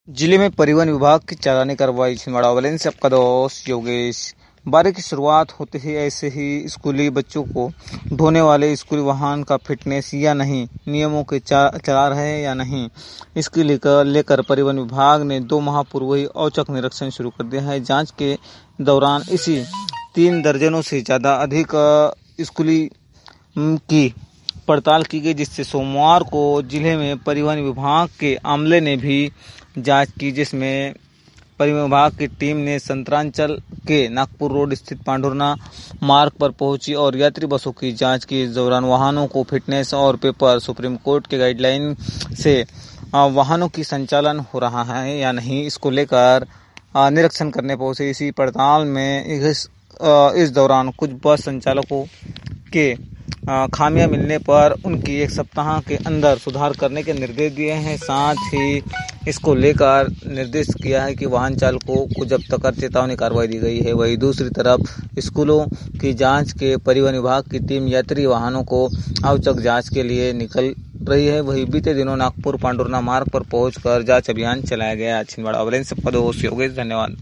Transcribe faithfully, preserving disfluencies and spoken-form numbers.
जिले में परिवहन विभाग की चालानी कार्रवाई। छिंदवाड़ा ओवरलाइन से आपका दोस्त योगेश। बारिश की शुरुआत होते ही ऐसे ही स्कूली बच्चों को ढोने वाले स्कूली वाहन का फिटनेस या नहीं, नियमों के चा, चला रहे हैं या नहीं, इसके लेकर लेकर परिवहन विभाग ने दो माह पूर्व ही औचक निरीक्षण शुरू कर दिया है। जांच के दौरान इसी तीन दर्जनों से ज़्यादा अधिक स्कूली की पड़ताल की गई, जिससे सोमवार को जिले में परिवहन विभाग के अमले ने भी जांच की, जिसमें परिवहन विभाग की टीम ने संतरांचल के नागपुर रोड स्थित पांडुरना मार्ग पर पहुंची और यात्री बसों की जांच की। इस दौरान वाहनों को फिटनेस और पेपर सुप्रीम कोर्ट के गाइडलाइन से वाहनों की संचालन हो रहा है या नहीं, इसको लेकर निरीक्षण करने पहुंचे। इसी पड़ताल में इस, इस दौरान कुछ बस संचालकों के खामियां मिलने पर उनकी एक सप्ताह के अंदर सुधार करने के निर्देश दिए हैं। साथ ही इसको लेकर निर्देश किया है कि वाहन चालकों को जब तक चेतावनी कार्रवाई दी गई है। वहीं दूसरी तरफ स्कूलों की जांच के परिवहन विभाग की टीम यात्री वाहनों को औचक जांच के लिए निकल रही है। वहीं बीते दिनों नागपुर पांडुरना मार्ग पर पहुंचकर जांच अभियान चलाया गया। छिंदवाड़ा ओवरलाइन से आपका दोस्त योगेश, धन्यवाद।